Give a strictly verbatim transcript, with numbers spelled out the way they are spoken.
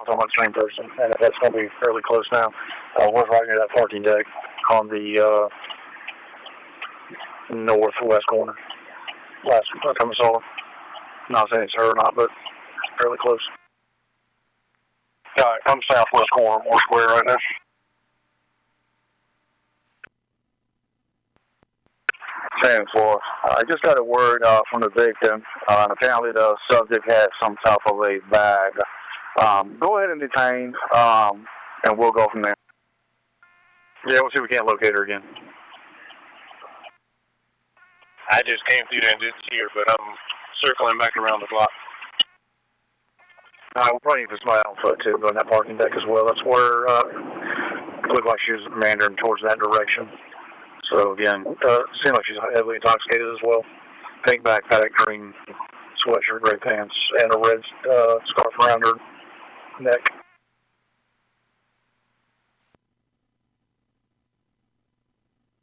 talking about the same person, and that's going to be fairly close now. Uh, we're right near that parking deck on the uh, northwest corner. Last time I saw her. Not saying it's her or not, but fairly close. All right, I'm southwest corner, more square right now. ten four. I just got a word uh, from the victim. Uh, and apparently the subject had some type of a bag. Um, go ahead and detain, um, and we'll go from there. Yeah, we'll see if we can't locate her again. I just came through there and didn't see her, but I'm circling back around the block. All right, we'll probably need to put somebody on foot too, on that parking deck as well. That's where uh, it looked like she was meandering towards that direction. So again, uh, seemed like she's heavily intoxicated as well. Pink backpack, green sweatshirt, gray pants, and a red uh, scarf around her neck.